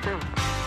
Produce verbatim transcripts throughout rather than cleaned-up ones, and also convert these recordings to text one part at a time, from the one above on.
too.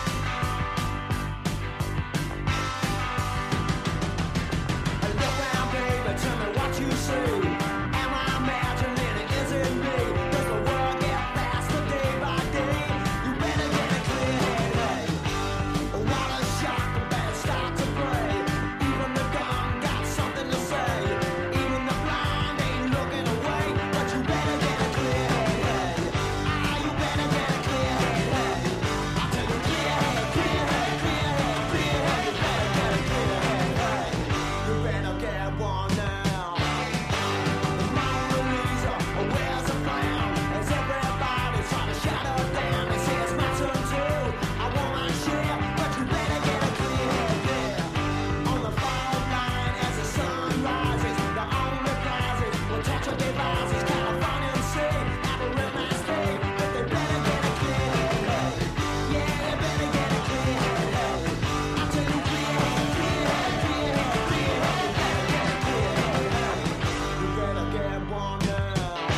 Look round, baby, tell me what you see. Am I imagining it? Is it me? Does the world get faster day by day? You better get a clear head. What a shock, the band start to play. Even the gun got something to say. Even the blind ain't looking away. But you better get a clear head. Ah, you better get a clear head. I tell you, clear head, clear head, clear head, clear head. You better get a clear head. You better get one now. The Mona Lisa, oh, where's the frown? As everybody's trying to shut her down. They say it's my turn too. I want my share, but you better get a clear head there. On the fault line as the sun rises, the only prizes will touch your devices. California and say, have a real nice day, but they better get a clear head. Yeah, they better get a clear head. I tell you, clear head, clear head, clear head, clear head. You better get a clear head. You better get one now.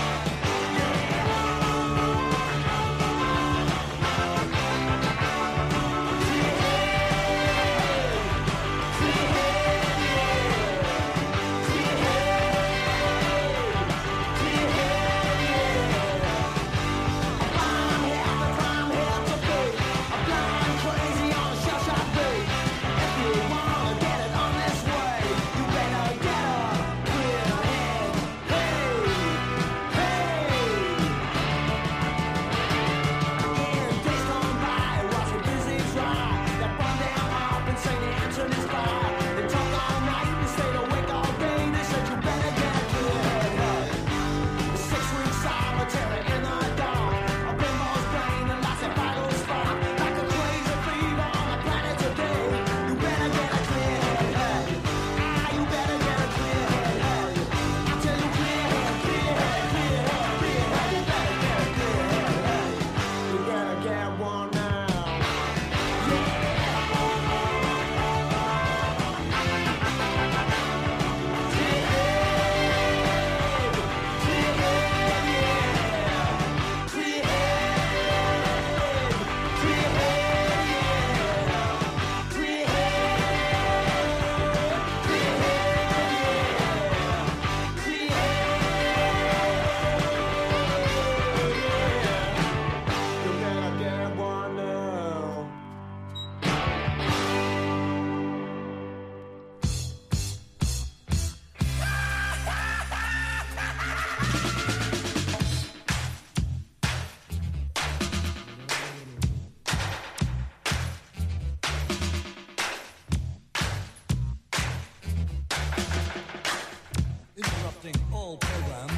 Interrupting all programs.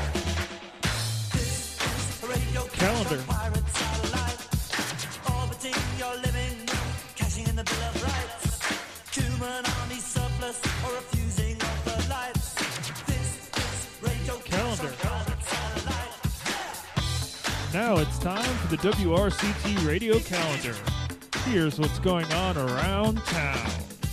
This is radio Calendar. pirate satellite. Orbiting your living room, cashing in the Bill of Rights. Human army surplus or refusing of the lights. This is radio Calendar. pirate satellite. Now it's time for the W R C T Radio Calendar. Here's what's going on around town.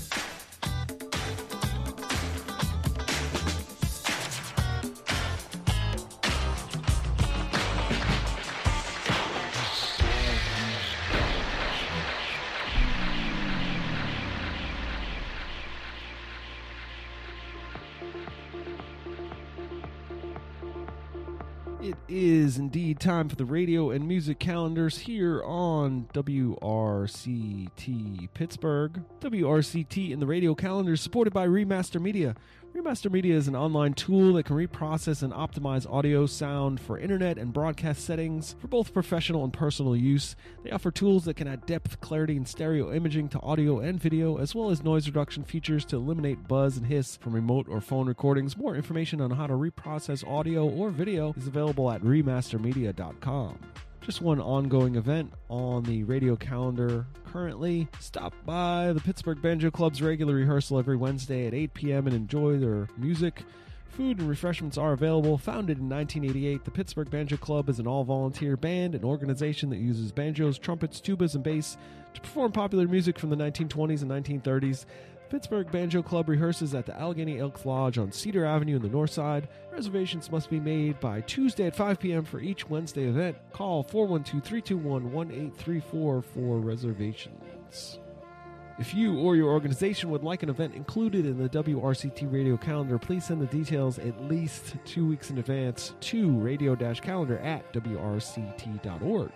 It is indeed time for the radio and music calendars here on W R C T Pittsburgh. W R C T and the radio calendar is supported by Remaster Media. Remaster Media is an online tool that can reprocess and optimize audio, sound for internet and broadcast settings for both professional and personal use. They offer tools that can add depth, clarity, and stereo imaging to audio and video, as well as noise reduction features to eliminate buzz and hiss from remote or phone recordings. More information on how to reprocess audio or video is available at remaster media dot com. Just one ongoing event on the radio calendar currently. Stop by the Pittsburgh Banjo Club's regular rehearsal every Wednesday at eight p.m. and enjoy their music. Food and refreshments are available. Founded in nineteen eighty-eight, the Pittsburgh Banjo Club is an all-volunteer band, an organization that uses banjos, trumpets, tubas, and bass to perform popular music from the nineteen twenties and nineteen thirties. Pittsburgh Banjo Club rehearses at the Allegheny Elks Lodge on Cedar Avenue in the north side. Reservations must be made by Tuesday at five p.m. for each Wednesday event. Call four one two, three two one, one eight three four for reservations. If you or your organization would like an event included in the W R C T radio calendar, please send the details at least two weeks in advance to radio-calendar at W R C T dot org.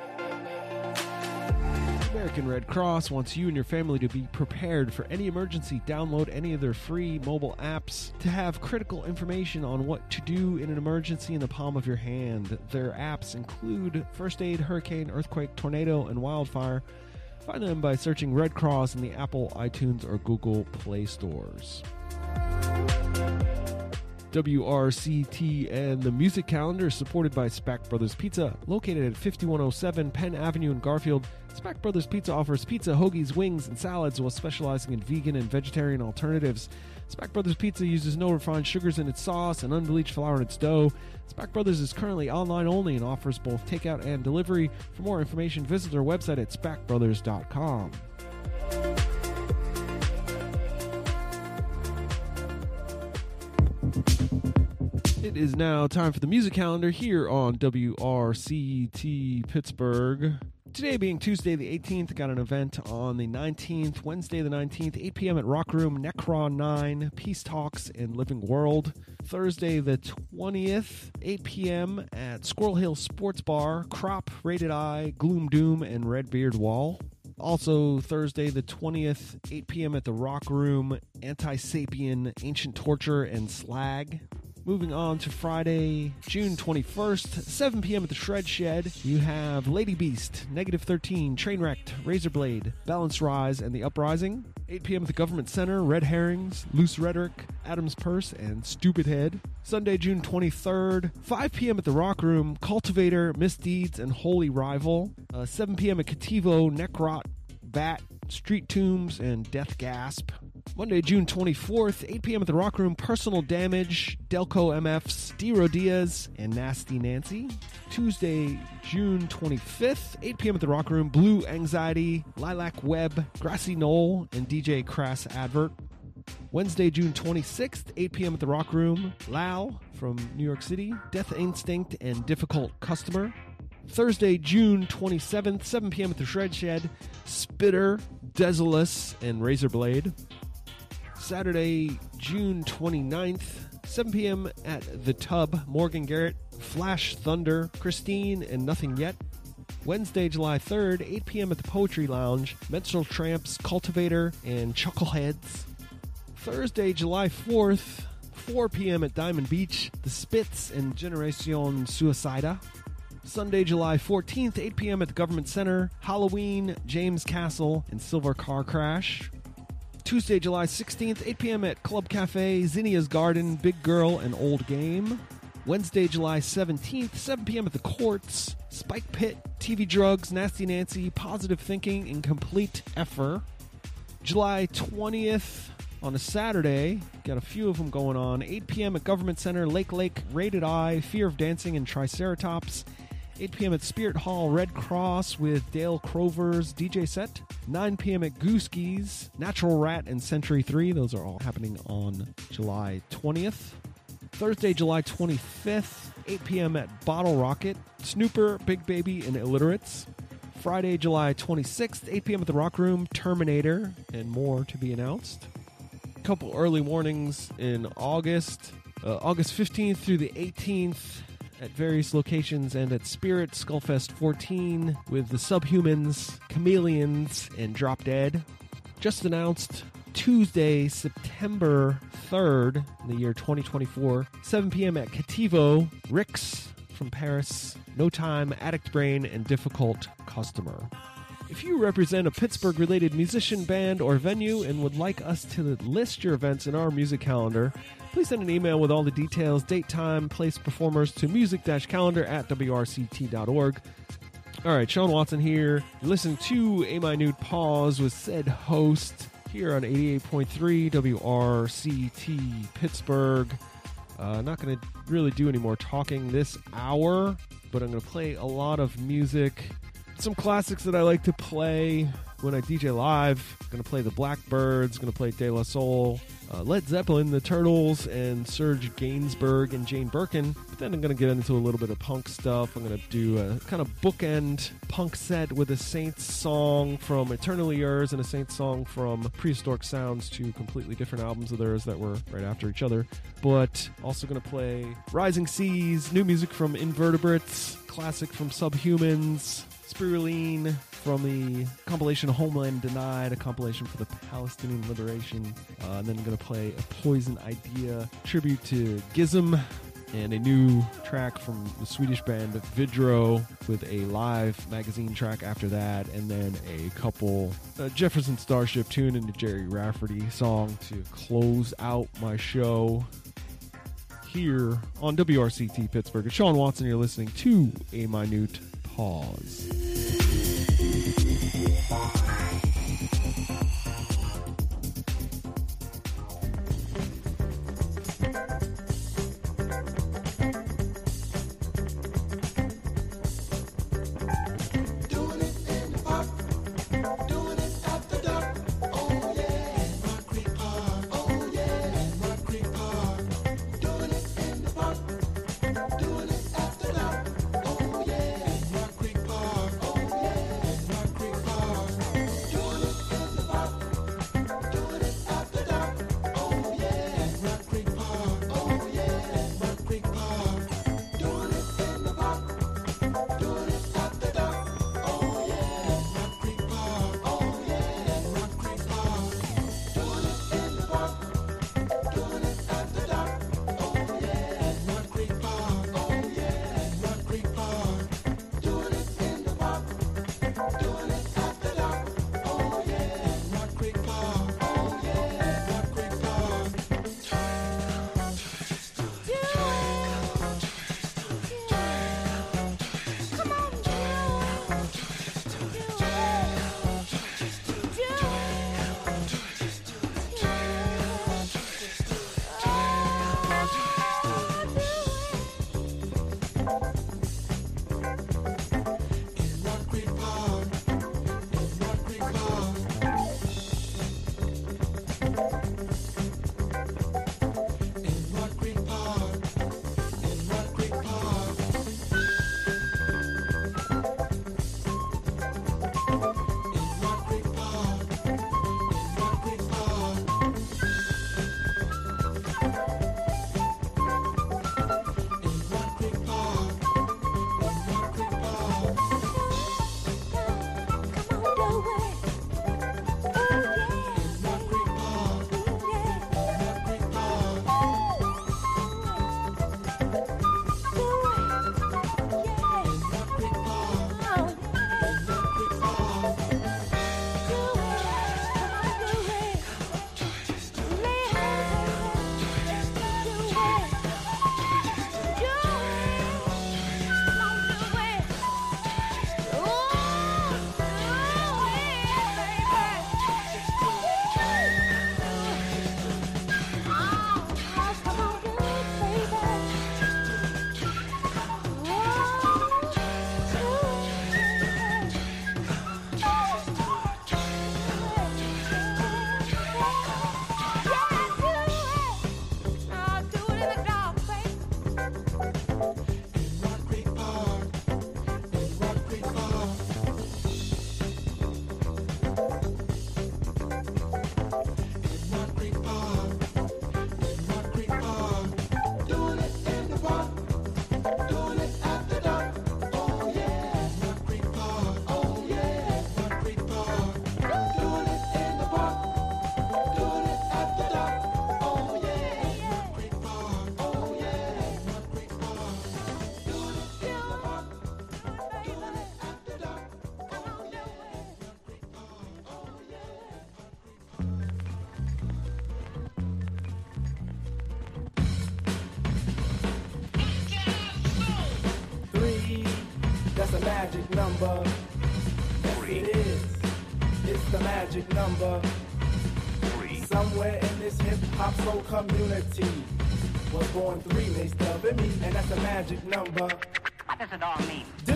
American Red Cross wants you and your family to be prepared for any emergency. Download any of their free mobile apps to have critical information on what to do in an emergency in the palm of your hand. Their apps include First Aid, Hurricane, Earthquake, Tornado, and Wildfire. Find them by searching Red Cross in the Apple, iTunes, or Google Play stores. W R C T and the Music Calendar is supported by Spack Brothers Pizza, located at fifty-one oh seven Penn Avenue in Garfield. Spack Brothers Pizza offers pizza, hoagies, wings, and salads while specializing in vegan and vegetarian alternatives. Spack Brothers Pizza uses no refined sugars in its sauce and unbleached flour in its dough. Spack Brothers is currently online only and offers both takeout and delivery. For more information, visit their website at spack brothers dot com. It is now time for the music calendar here on W R C T Pittsburgh. Today being Tuesday the eighteenth, got an event on the nineteenth, Wednesday the nineteenth, eight p.m. at Rock Room, Necron nine, Peace Talks, and Living World. Thursday the twentieth, eight p.m. at Squirrel Hill Sports Bar, Crop, Rated I, Gloom Doom, and Redbeard Wall. Also Thursday the twentieth, eight p.m. at the Rock Room, Anti-Sapien, Ancient Torture, and Slag. Moving on to Friday, June twenty-first, seven p.m. at the Shred Shed, you have Lady Beast, Negative thirteen, Trainwrecked, Razorblade, Balanced Rise, and The Uprising. eight p.m. at the Government Center, Red Herrings, Loose Rhetoric, Adam's Purse, and Stupid Head. Sunday, June twenty-third, five p.m. at the Rock Room, Cultivator, Misdeeds, and Holy Rival. Uh, seven p.m. at Kativo, Necrot, Bat, Street Tombs, and Death Gasp. Monday, June twenty-fourth, eight p.m. at the Rock Room, Personal Damage, Delco M Fs, D-Ro Diaz, and Nasty Nancy. Tuesday, June twenty-fifth, eight p.m. at the Rock Room, Blue Anxiety, Lilac Web, Grassy Knoll, and D J Crass Advert. Wednesday, June twenty-sixth, eight p.m. at the Rock Room, Lau from New York City, Death Instinct, and Difficult Customer. Thursday, June twenty-seventh, seven p.m. at the Shred Shed, Spitter, Desolus, and Razorblade. Saturday, June twenty-ninth, seven p.m. at The Tub, Morgan Garrett, Flash Thunder, Christine, and Nothing Yet. Wednesday, July third, eight p.m. at the Poetry Lounge, Menstrual Tramps, Cultivator, and Chuckleheads. Thursday, July fourth, four p.m. at Diamond Beach, The Spits, and Generacion Suicida. Sunday, July fourteenth, eight p.m. at the Government Center, Halloween, James Castle, and Silver Car Crash. Tuesday, July sixteenth, eight p.m. at Club Cafe, Zinnia's Garden, Big Girl, and Old Game. Wednesday, July seventeenth, seven p.m. at the Courts, Spike Pit, T V Drugs, Nasty Nancy, Positive Thinking, and Complete Effer. July twentieth, on a Saturday, got a few of them going on, eight p.m. at Government Center, Lake Lake, Rated I, Fear of Dancing, and Triceratops. eight p.m. at Spirit Hall, Red Cross with Dale Crover's D J set. nine p.m. at Gooski's, Natural Rat, and Century three. Those are all happening on July twentieth. Thursday, July twenty-fifth, eight p.m. at Bottle Rocket, Snooper, Big Baby, and Illiterates. Friday, July twenty-sixth, eight p.m. at the Rock Room, Terminator, and more to be announced. A couple early warnings in August. Uh, August fifteenth through the eighteenth at various locations, and at Spirit Skullfest fourteen with the Subhumans, Chameleons, and Drop Dead. Just announced Tuesday, September third, in the year twenty twenty-four, seven p.m. at Kativo, Rix from Paris, No Time, Addict Brain, and Difficult Customer. If you represent a Pittsburgh-related musician, band, or venue and would like us to list your events in our music calendar, please send an email with all the details, date, time, place, performers to music-calendar at W R C T dot org. All right, Sean Watson here. Listen to A Minute Pause with said host here on eighty-eight point three W R C T Pittsburgh. Uh, not going to really do any more talking this hour, but I'm going to play a lot of music Some classics that I like to play when I D J live. Gonna play the Blackbirds, gonna play De La Soul, uh, Led Zeppelin, the Turtles, and Serge Gainsbourg and Jane Birkin. But then I'm gonna get into a little bit of punk stuff. I'm gonna do a kind of bookend punk set with a Saints song from Eternally Yours and a Saints song from Prehistoric Sounds, two completely different albums of theirs that were right after each other. But also gonna play Rising Seas, new music from Invertebrates, classic from Subhumans, Spirulina from the compilation Homeland Denied, a compilation for the Palestinian Liberation. Uh, and then I'm going to play a Poison Idea tribute to Gizm, and a new track from the Swedish band Vidro with a live magazine track after that, and then a couple uh, Jefferson Starship tune and a Jerry Rafferty song to close out my show here on W R C T Pittsburgh. It's Sean Watson. You're listening to A Minute Pause. That's a magic number. Yes, it is. It's the magic number. Three. Somewhere in this hip-hop soul community was born three, they stubbing me, and that's a magic number. What does it all mean? This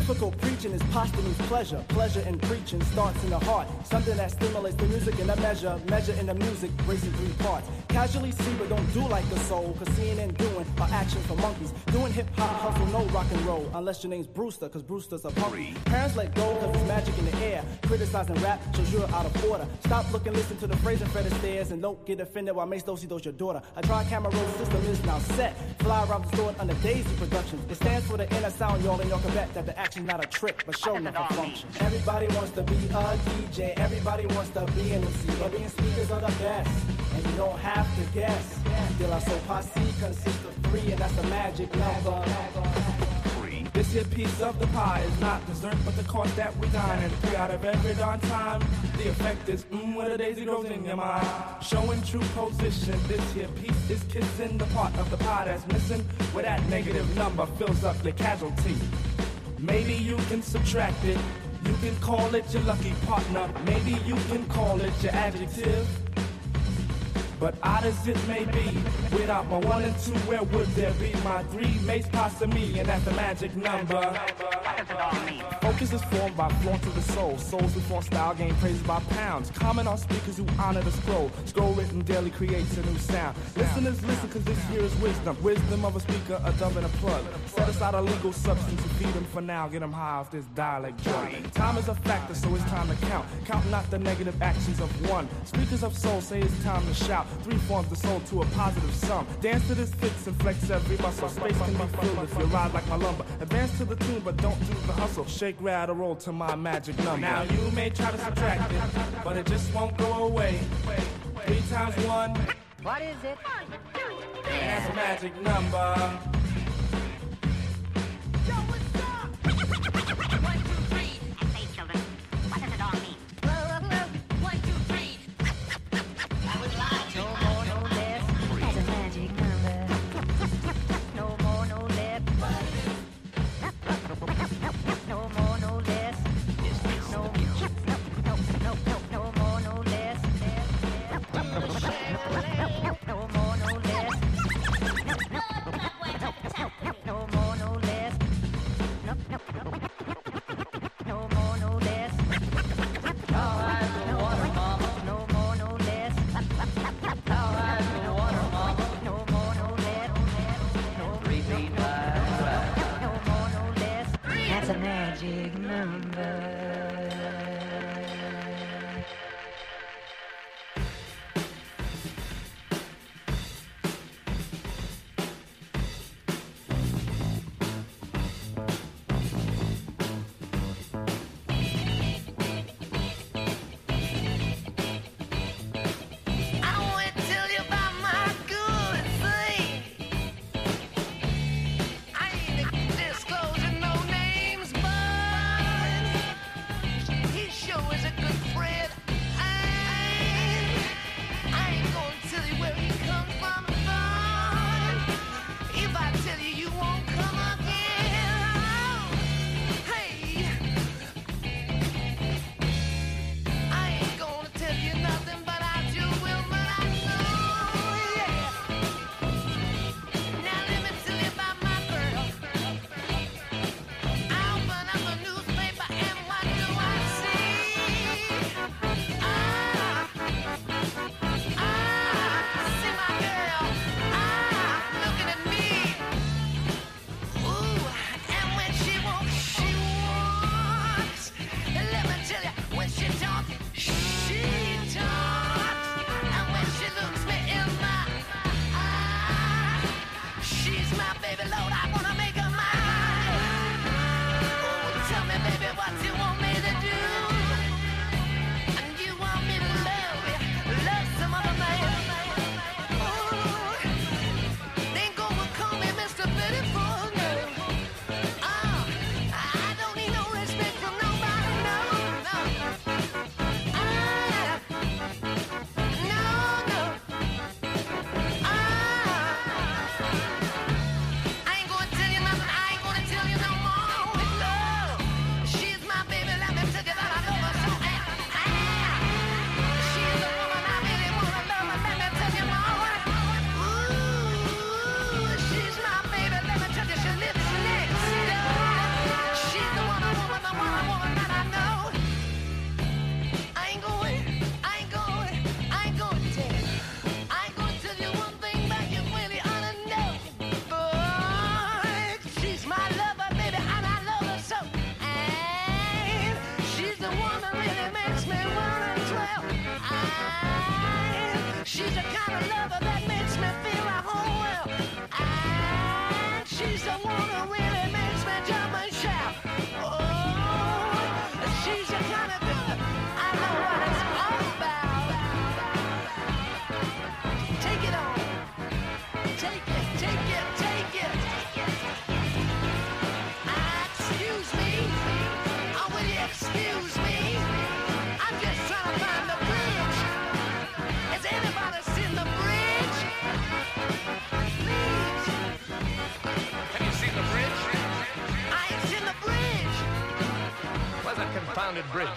Difficult preaching is posthumous pleasure. Pleasure in preaching starts in the heart. Something that stimulates the music in a measure. Measure in the music breaks in three parts. Casually see but don't do like the soul. Cause seeing and doing are action for monkeys. Doing hip hop, hustle, no rock and roll. Unless your name's Brewster, cause Brewster's a punk. Parents let go cause it's magic in the air. Criticizing rap shows you're out of order. Stop looking, listen to the phrase and Fred Astaire. And don't get offended while Mace Dosey does your daughter. A tri-camera roll system is now set. Fly around the store under Daisy Productions. It stands for the inner sound, y'all, and y'all can bet that the action's not a trick, but show enough a function. Everybody wants to be a D J, everybody wants to be an M C, but being speakers are the best, and you don't have to guess. De La Soul Posse consists of three, and that's the magic number. This here piece of the pie is not dessert, but the course that we dine. And three out of every darn time, the effect is mmm, where the daisy grows in your mind. Showing true position, this here piece is kissing the part of the pie that's missing, where that negative number fills up your casualty. Maybe you can subtract it, you can call it your lucky partner, maybe you can call it your adjective. But odd as it may be, without my one and two, where would there be my three? Mace pasta me, and that's the magic number. Focus is formed by flaunt of the soul. Souls who flaunt style gain praises by pounds. Comment on speakers who honor the scroll. Scroll written daily creates a new sound. Listeners listen, cause this here is wisdom. Wisdom of a speaker, a dove and a plug. Set aside a legal substance to feed them for now. Get them high off this dialect drug. Time is a factor, so it's time to count. Count not the negative actions of one. Speakers of soul say it's time to shout. Three forms the soul to a positive sum. Dance to this fix and flex every muscle. Space can be filled if you ride like my lumber. Advance to the tune, but don't do the hustle. Shake, rattle, roll to my magic number. Now you may try to subtract it, but it just won't go away. Three times one. What is it? And that's a magic number. Yo, what's up? One, two, three. I say, children, what does it all mean? One, two, three. I would lie. No more, no less. That's a magic number. No more, no less. No more, no less. No, no, no, no, no, no more, no less. No more, no less. She's the kind of lover that makes me feel at home. And she's the one who really makes me jump and shout. Oh, she's the kind of girl I know what it's all about. Take it on. Take it, take it, take it. Ah, excuse me. Oh, will you excuse me? I'm just trying to find the bridge. Has anybody seen the bridge? Please. Have you seen the bridge? I ain't seen the bridge. Where's that confounded bridge?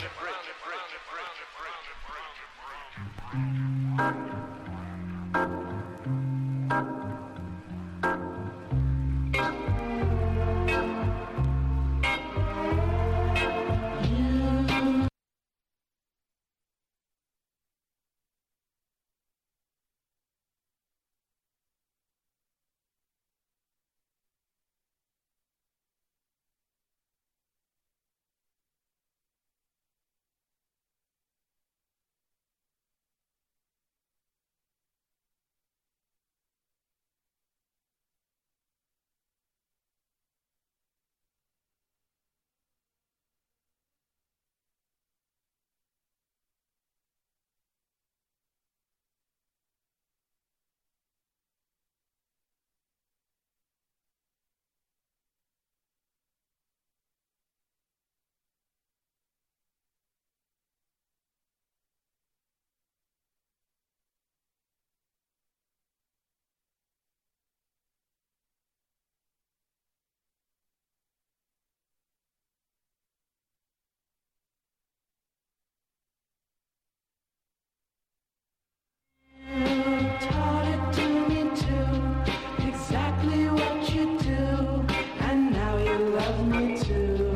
Taught it to me too, exactly what you do, and now you love me too.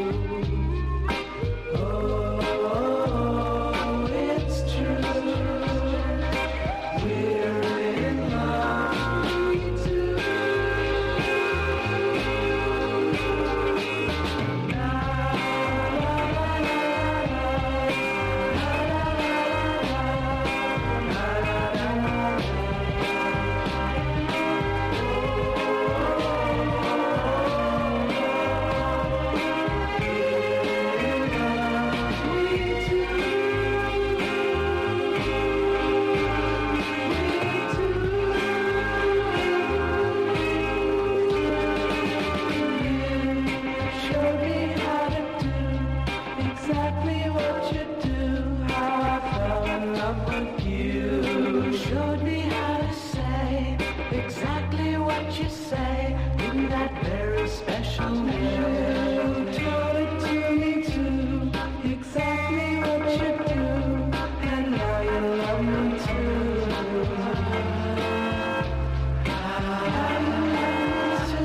Oh, it's true, we're in love, we two. La, showed me how to do exactly what you do, how I fell in love with you. Showed me how to say exactly what you say in that very special way. Taught it to me too, exactly what you do, and now you love me too. I love you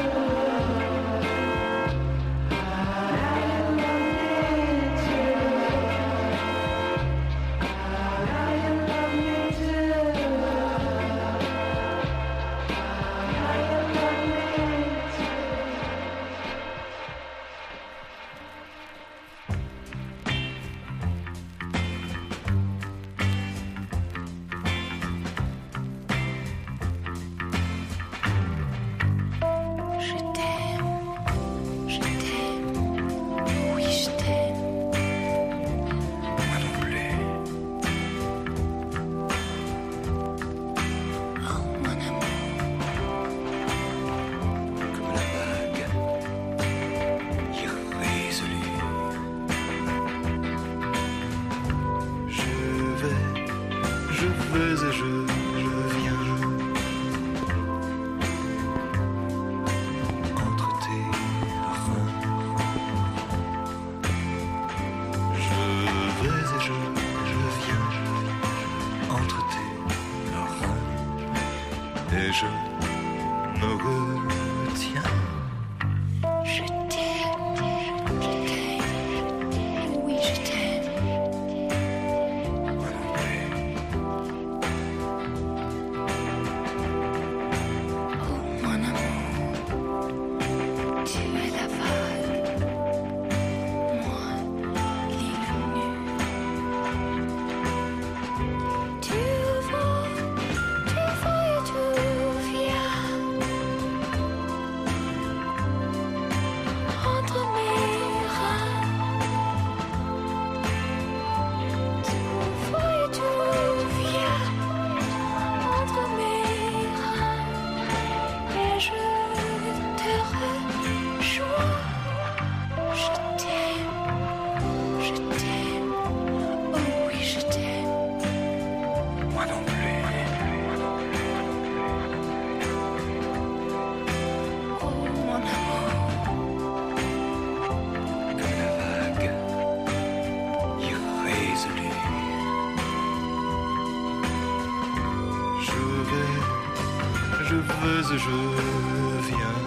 Je t'aime, je t'aime, oui je t'aime. Moi non plus. Oh mon amour, Comme la vague irrésolue. Je vais, je veux et je, je viens entre tes reins. Je vais et je, je viens entre tes reins. Et je me retiens. je t'aime, je t'aime, oui je t'aime. Moi non plus. Oh mon amour, tu es la vague, moi l'île nue. veux et je viens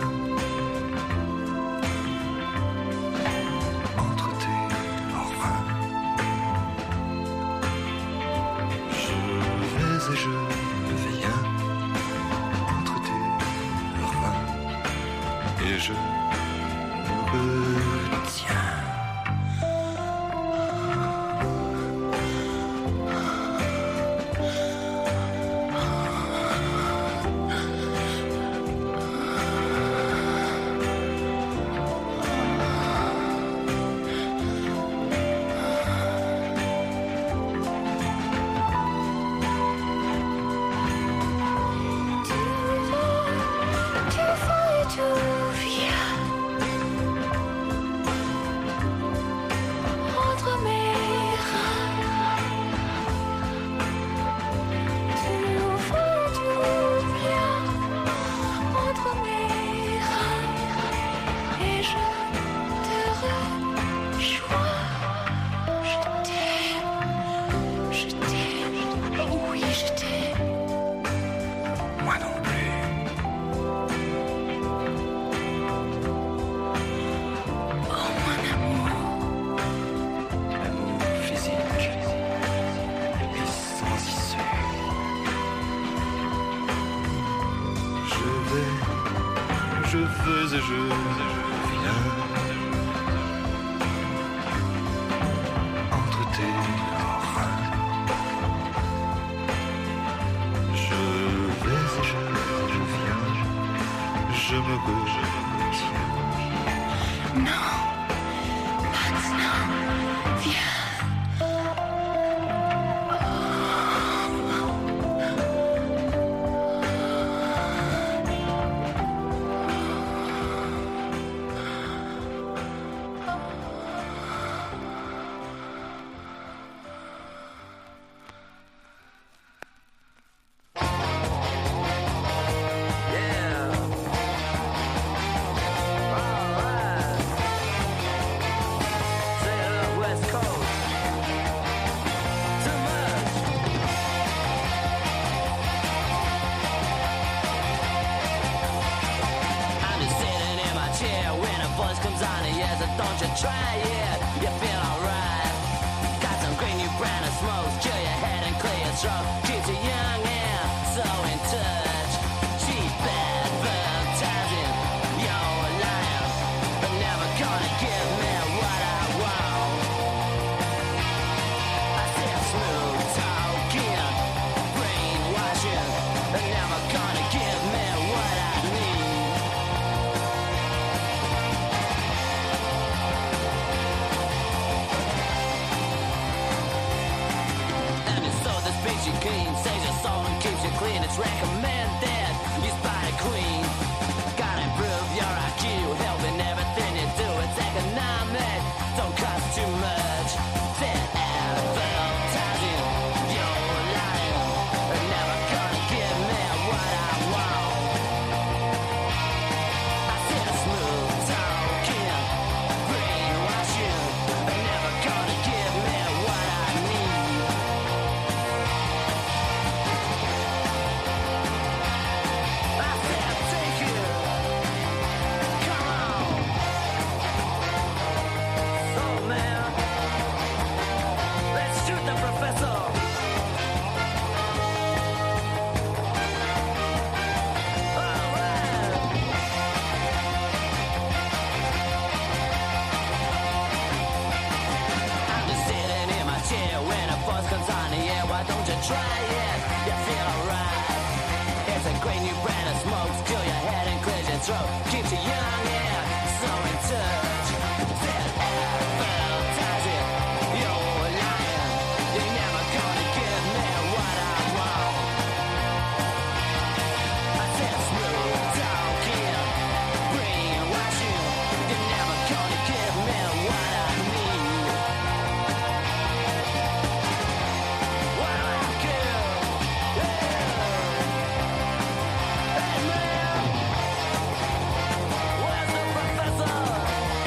entre tes reins. Je vais et je viens entre tes reins et je me retiens. Je veux et je viens entre tes reins. Je vais et je, je viens, je me retiens. Non, maintenant, viens. Where's the professor?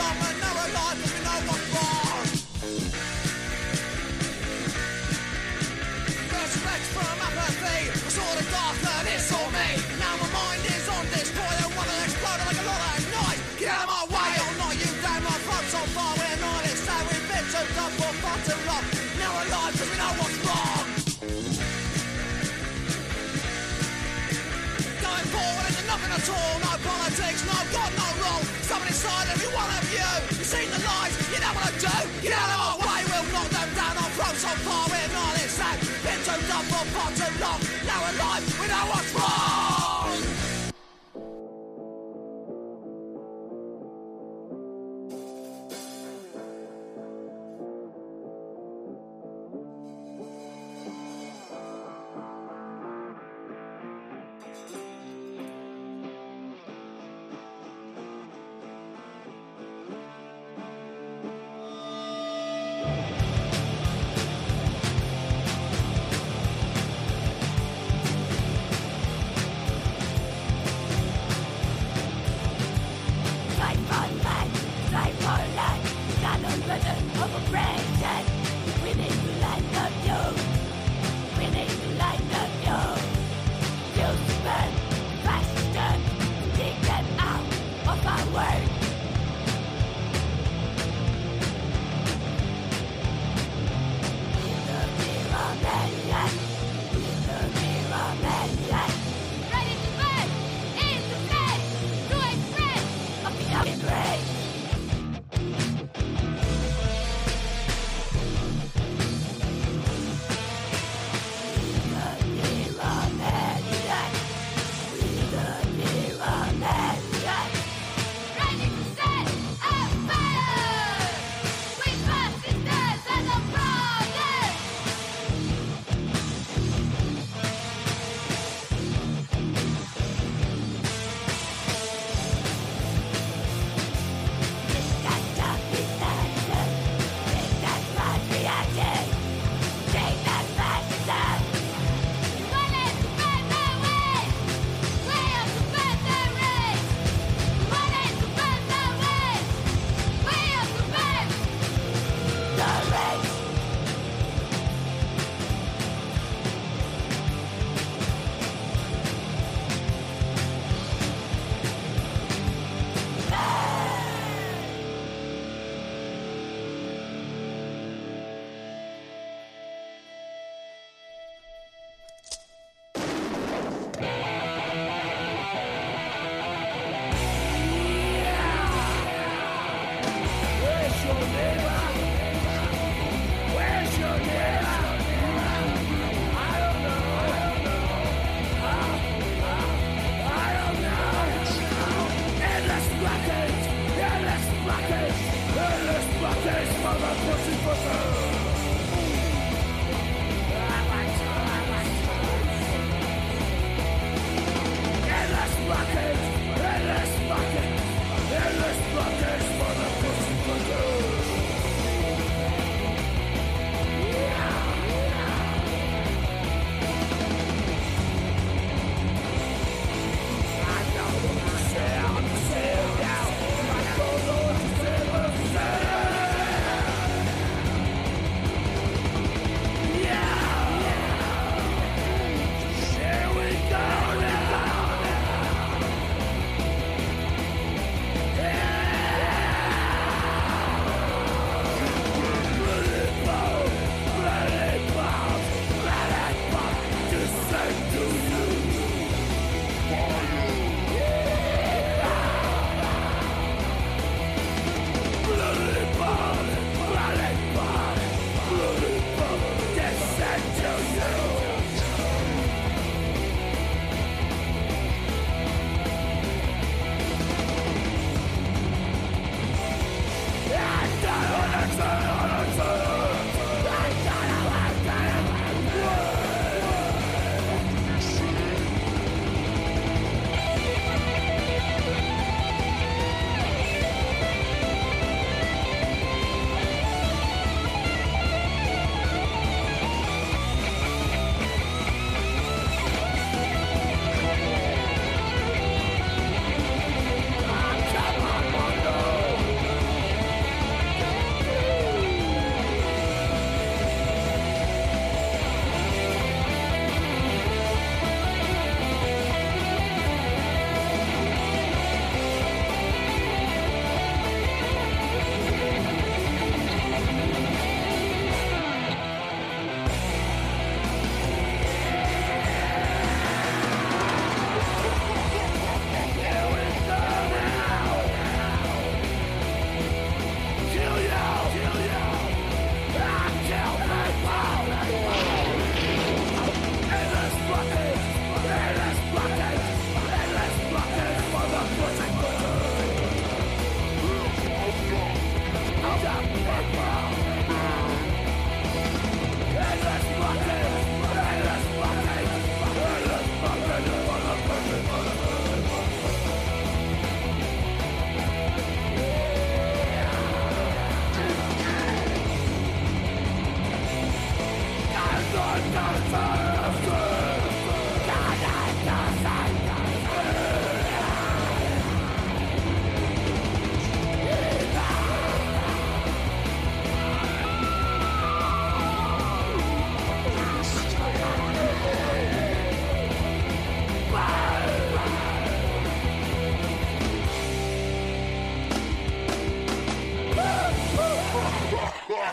long and now we're alive, but we know what's wrong. Resurrect from apathy, it's all the dark and it's all me. Now my mind is on destroy and wanna explode like a lot of noise. Get out of my way, I'll knock you down. My throat so far, we're not it. So we've been too tough for far too long. Now we're alive, cause we know what's wrong. Going forward into nothing at all. No politics, no God, no rule. Someone inside every one of you. You've seen the lies, you know what I do. Get out of our way, we'll knock them down. Our throats so far, we're not it. So been too tough for far too long. Now we're alive, we know what's wrong.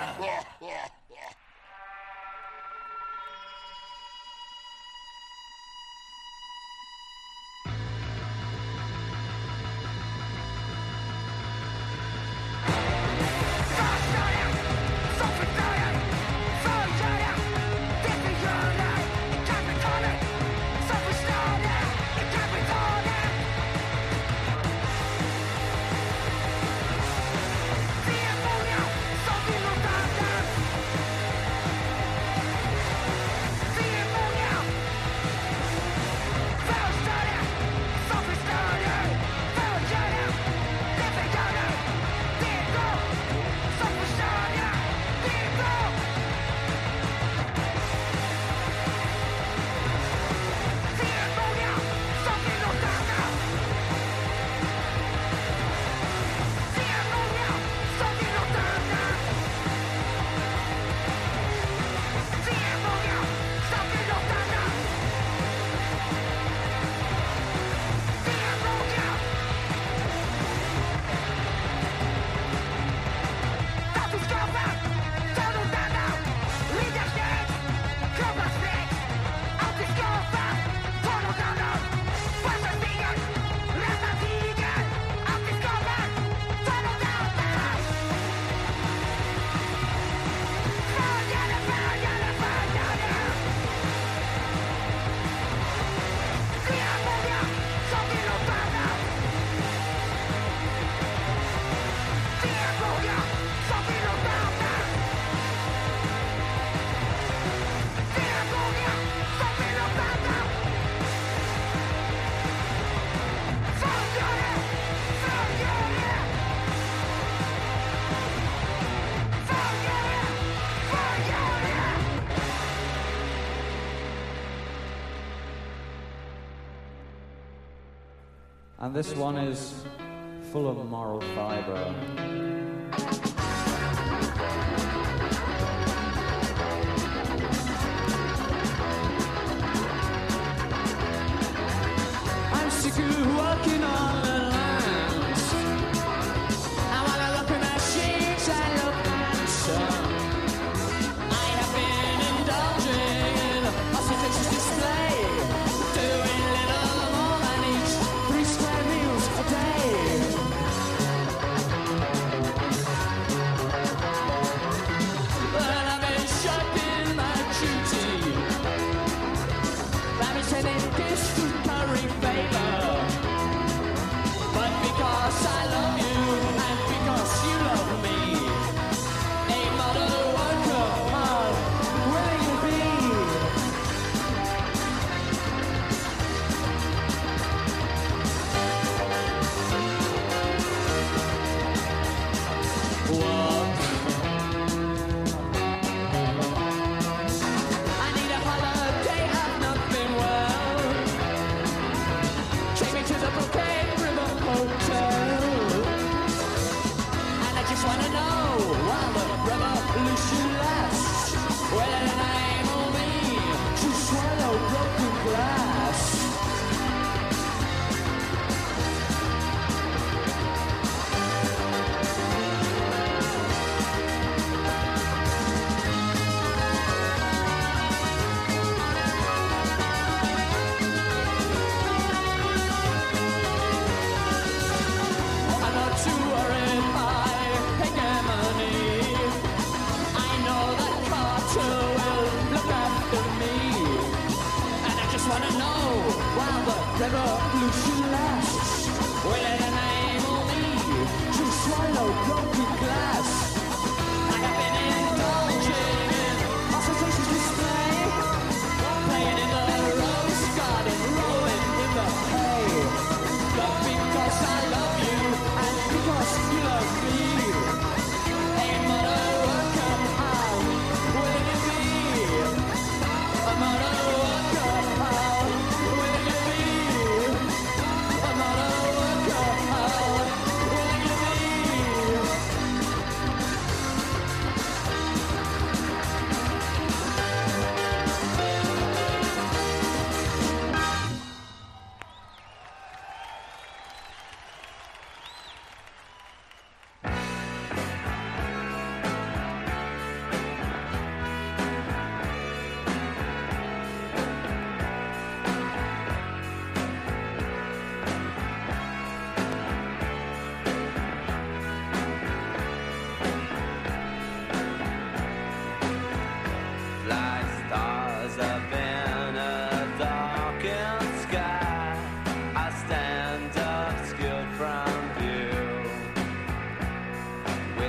And this one is full of moral fiber. I'm sick of walking on the lines. And while I look in the sheets, I look at the sun. I have been indulging in a ostentatious display, doing little more than eat three square meals a day. But I've been shirking my duty by returning gifts to curry favor.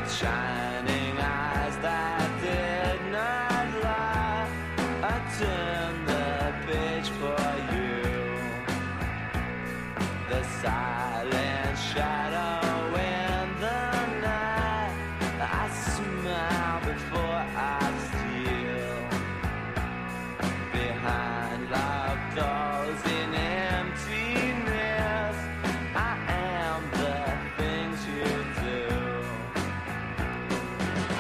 shining eyes that did not lie. I turned the page for you. The silent shadow in the night. I smile before I steal. Behind locked doors in emptiness, I am the things you do.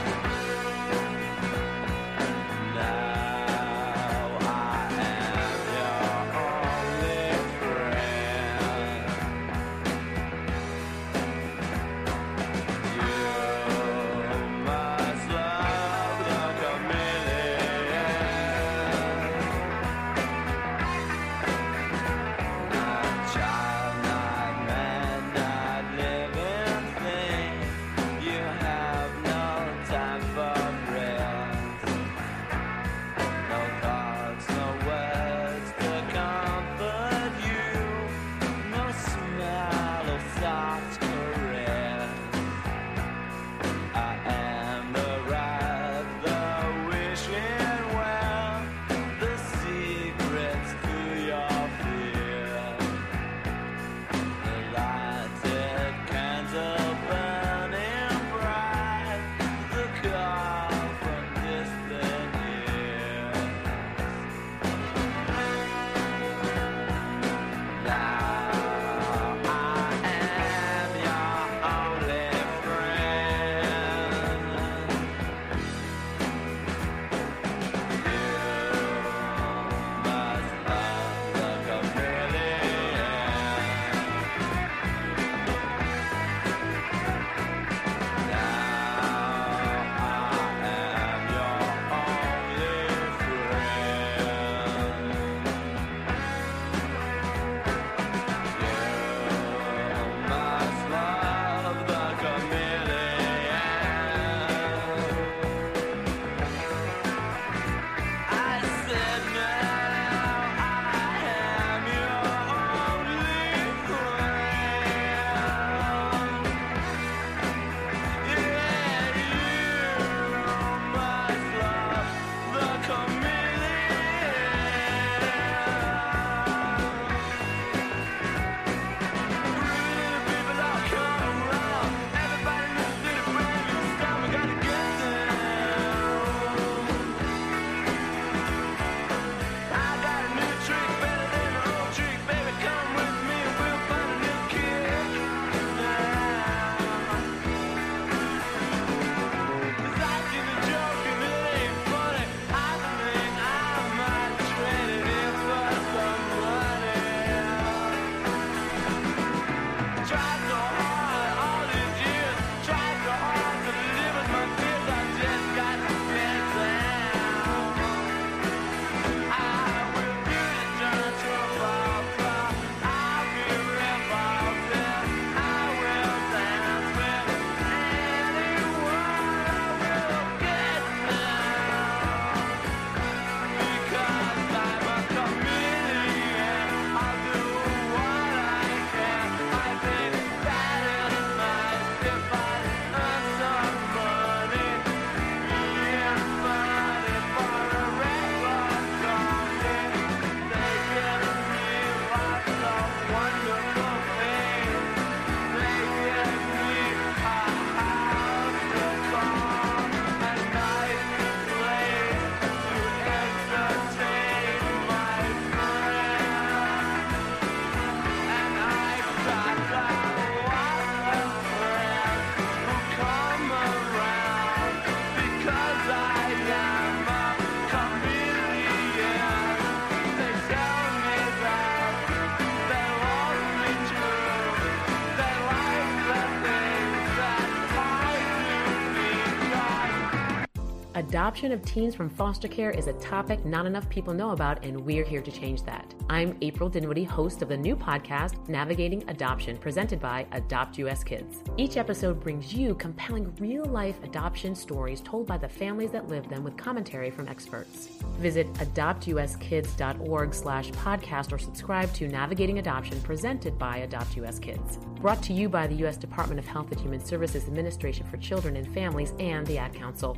Adoption of teens from foster care is a topic not enough people know about, and we're here to change that. I'm April Dinwiddie, host of the new podcast, Navigating Adoption, presented by Adopt U S Kids. Each episode brings you compelling real-life adoption stories told by the families that live them with commentary from experts. Visit adopt u s kids dot org slash podcast or subscribe to Navigating Adoption, presented by Adopt U S Kids. Brought to you by the U S Department of Health and Human Services Administration for Children and Families and the Ad Council.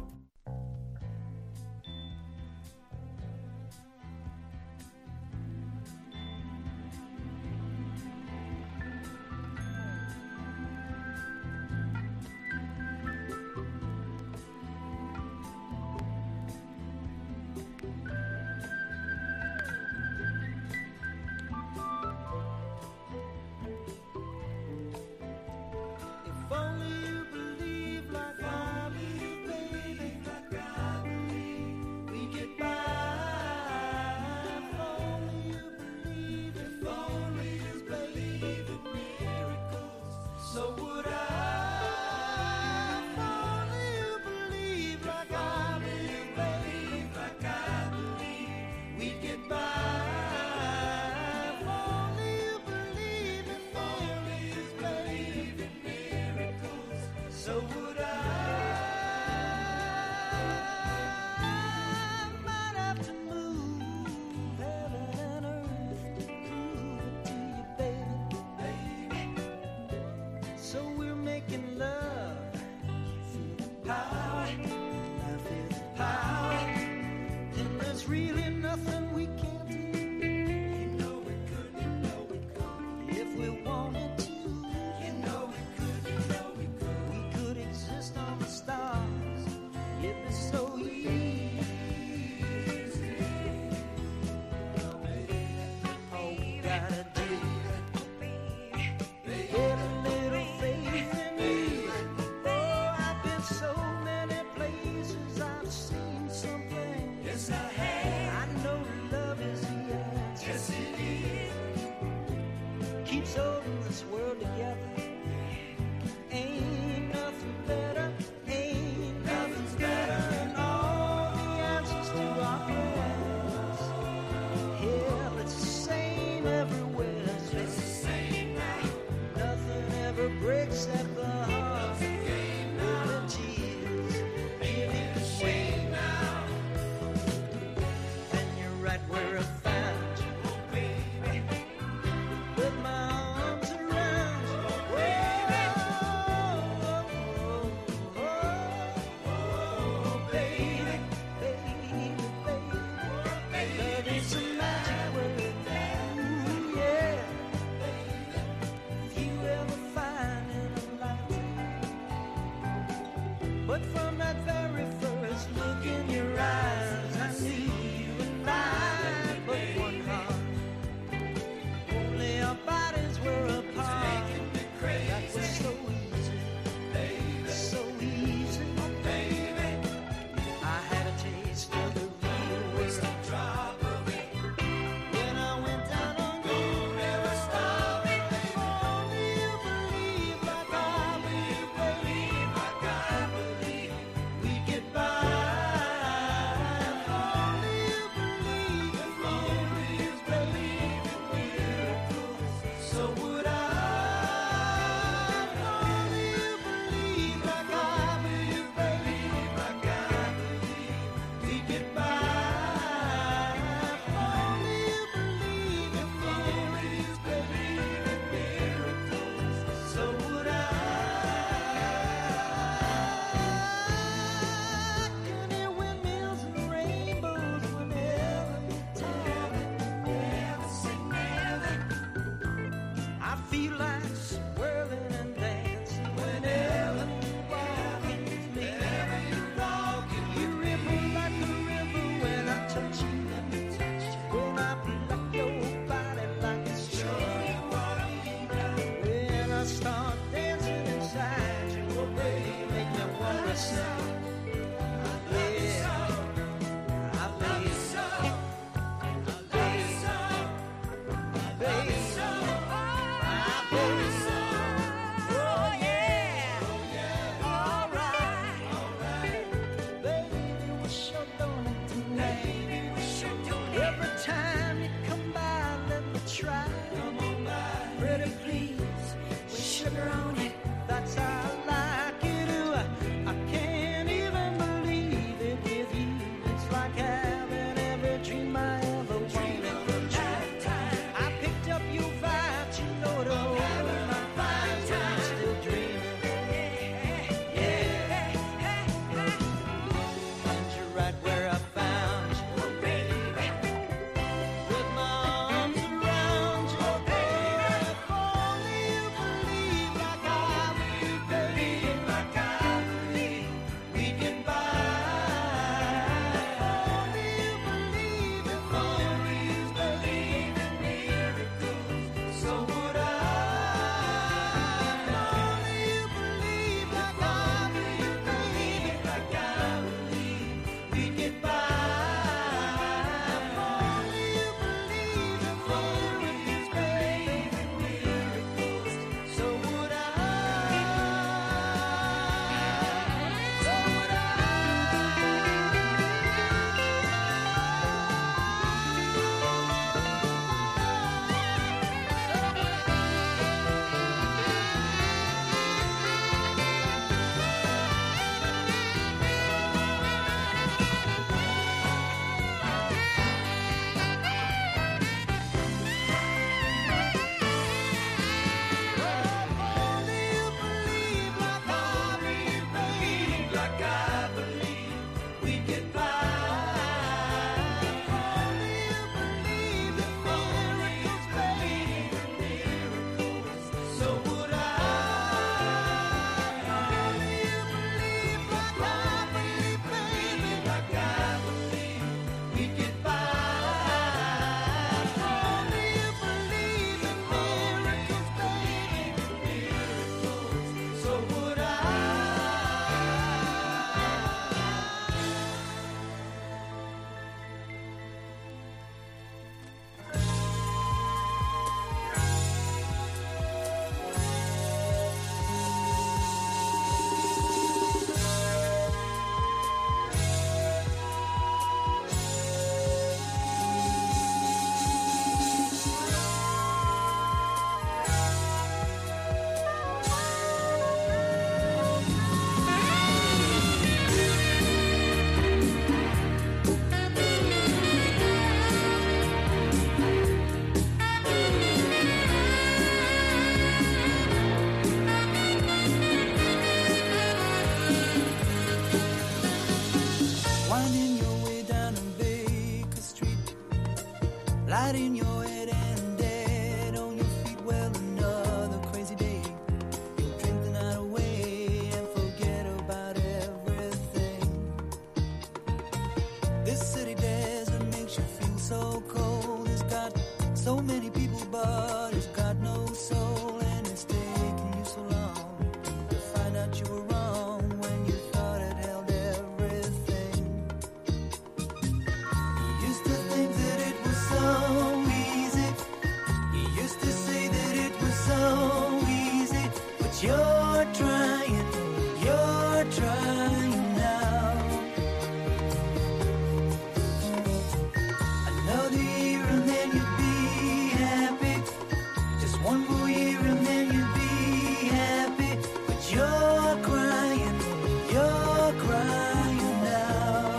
If only you believe like I believe, baby, like I believe, we get by. If only you believe, if only you believe in miracles, so would I. If only you believe like I believe, baby, like I believe, we get by. If only you believe, if only you believe in miracles, so would I. I might have to move heaven and earth to prove it to you, baby, baby. So we're making love. You feel the power, I feel the power, and there's really nothing we can't do. You know we could, you know we could, if we wanted to. You know we could, you know we could. We could exist on the stars. It'd be so easy. All we gotta do, get a little faith in me. Oh, I've been so many places, I've seen something. Yes, I have. I know love is the answer. Yes, it is. Keeps holding this world together. Ain't nothing better, ain't nothing better than all the answers to our prayers. Hell, it's the same everywhere. It's the same now. Nothing ever breaks at the heart. Only tears, baby, the same now. And you're right where I found you, oh, baby, with my arms around you. Oh, oh, oh, oh, oh, baby, baby, baby. Love is a magic word. Ooh, yeah. If you ever find in a lifetime. But from that very first look in your eyes, I knew you and I but one heart. Only our bodies were apart. That was so easy, baby, so easy, baby. I had a taste of the real world. Drop of it. When I went down on you, never stop. If only you believe like I believe, baby, like I believe, we get by. If only you believe, if only you believe in miracles, so would I. If only you believe like I believe, baby, like I believe, we get by. If only you believe, if only you believe in miracles, so would I. Can hear windmills and rainbows whenever you tell me, never say never. I feel like swirling and dancing whenever you walk with me. Whenever you walk, you ripple like a river when I touch you. When I pluck your body like a string. When I start dancing inside you, oh baby, make me wanna sing. Yeah, I love so, I love so, baby, I love so. Oh yeah, all right, all right, baby, light in your head and dead on your feet. Well, another crazy day. You'll drink the night away and forget about everything. This city desert makes you feel so cold. It's got so many people, but it's got no soul. And it's taken you so long to find out you were wrong when you thought it held everything. You used to think that it was so easy. You used to say that it was so easy. But you're trying, you're trying now. Another year and then you'd be happy. Just one more year and then you'd be happy. But you're crying, you're crying now.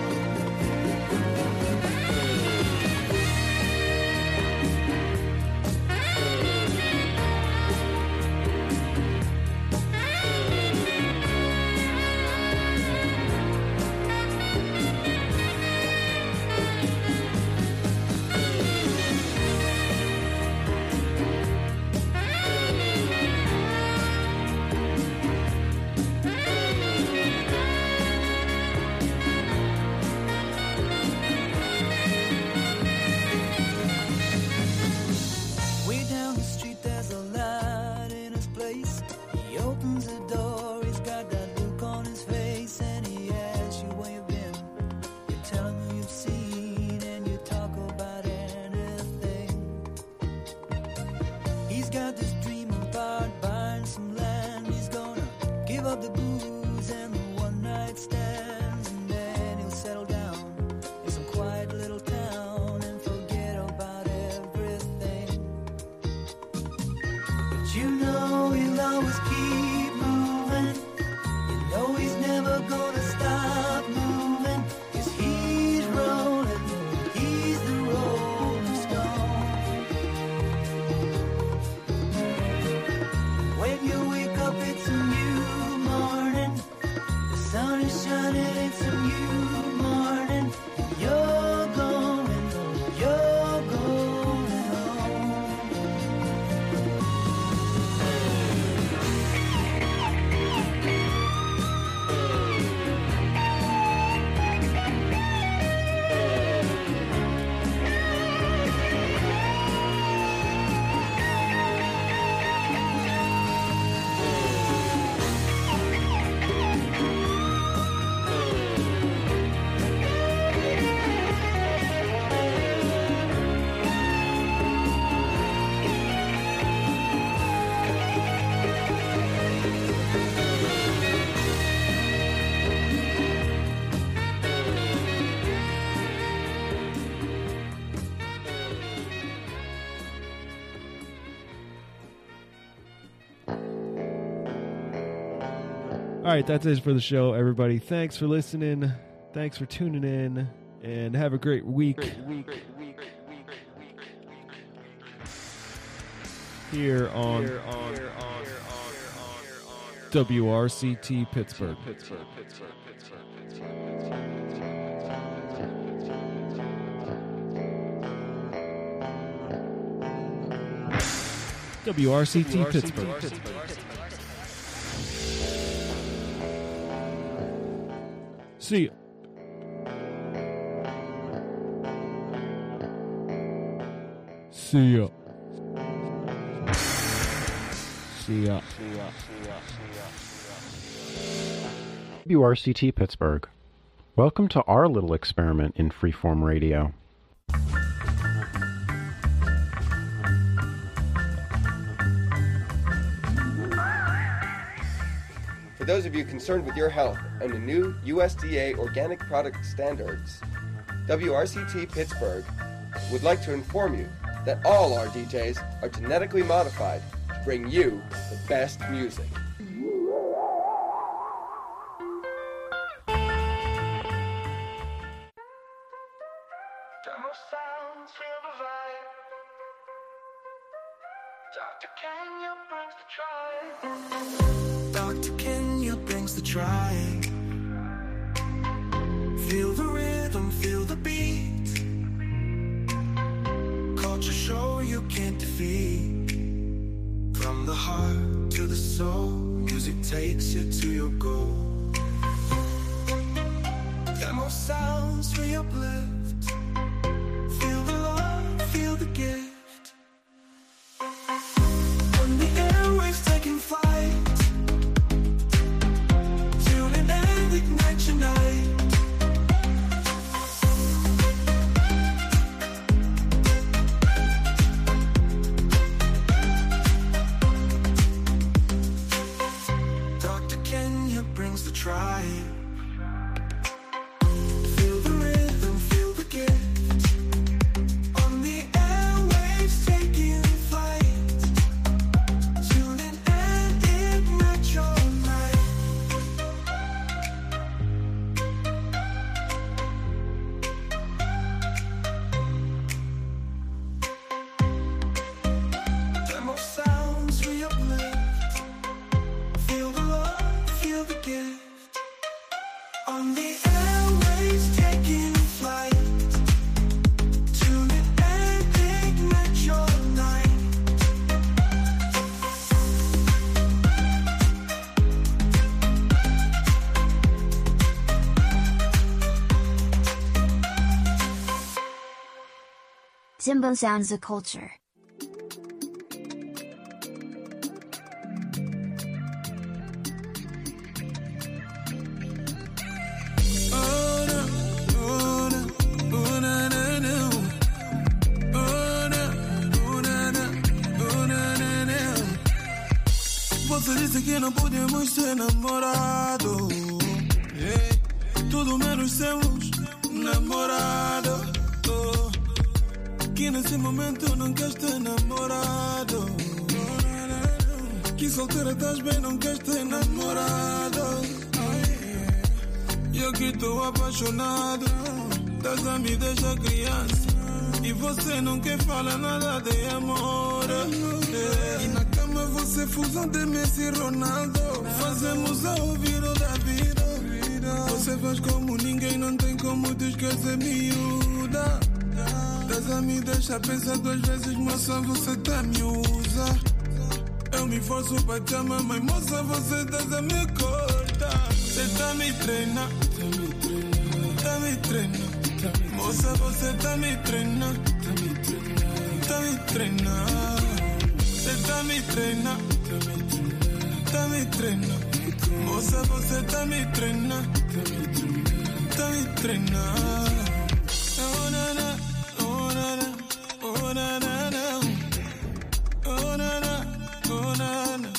Way down the street there's a light in his place. He opens the door, he's got that look on his face, and he asks you where you've been. You tell him who you've seen, and you talk about anything. He's got this dream about buying some land. He's gonna give up the booze and the one night stands, and then he'll settle down in some quiet little town and forget about everything. But you know he'll always keep moving. You know he's never gonna stop moving. 'Cause he's rolling, he's the rolling stone. When you wake up it's a new morning. The sun is shining, it's a new morning. You're going, you're going home. All right, that's it for the show, everybody. Thanks for listening. Thanks for tuning in, and have a great week. Here on, Here on, Here on, W R C T Pittsburgh. Pittsburgh, Pittsburgh, Pittsburgh, Pittsburgh. W R C T Pittsburgh. See ya. See ya. See ya. W R C T Pittsburgh. Welcome to our little experiment in freeform radio. For those of you concerned with your health and the new U S D A organic product standards, W R C T Pittsburgh would like to inform you that all our D Js are genetically modified to bring you the best music. Doctor Kenya brings the try. Feel the rhythm, feel the beat. takes you to your goal. Demo sounds for your uplift. Feel the love, feel the gift. On the airwaves taking flight. Tune in and ignite your night. Doctor Kenya brings the tribe. Feel the rhythm, feel the gift. On the airwaves taking flight. Tune in and ignite your night. Demo sounds we uplift. Feel the love, feel the gift. On the airwaves taking flight. Tune in and ignite your night. Timbo Sounds of Culture. Você disse que não podemos ser namorados, yeah. Tudo menos sermos namorados, oh. Que nesse momento não queres ter namorado, que solteira estás bem, não queres ter namorado, e eu que estou apaixonado, das a me deixa criança. E você não quer falar nada de amor, yeah. E na cama você fusão de Messi e Ronaldo. Fazemos ao ouvir o da vida. Você faz como ninguém, não tem como te esquecer, miúda. Das a me deixa pensar duas vezes, moça, você tá me usa. Eu me forço pra te amar, mas moça, você tá a me cortar. Você tá me treina, tá me treina, tá me treina. Moça, você tá me treinando, tá me treinando, tá me treinando. Você tá me treinando, tá me treinando, tá me treinando. Moça, você tá me treinando, tá me treinando, tá me treinando. Oh na na, oh na na, oh na na na, oh na na, oh na na.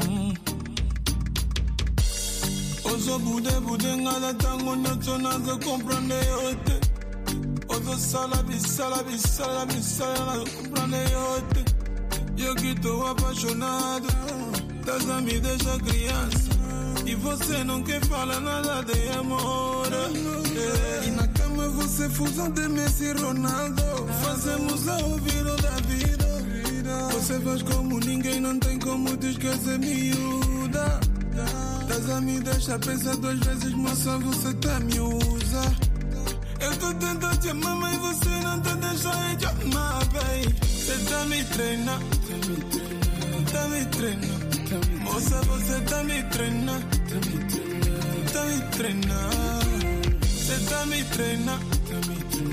Oso bude bude ngala tango nyoto nazo comprende yote. Oso salabi salabi salabi salabi comprende yote. Eu que tô apaixonado, das a me deixa criança. E você não quer falar nada de amor, yeah. E na cama você fusão de Messi e Ronaldo. Fazemos ao ouvir o da vida. Você faz como ninguém, não tem como te esquecer, miúda. Das a me deixa pensar duas vezes, moça, você tá me usa. Eu tô tentando te amar, mas você não tá deixando de amar, baby. Você tá me treinando, tá me treinando, tá me treinando. Moça, você tá me treinando, tá me treinando, tá me treinando. Você tá me treinando, tá me treinando.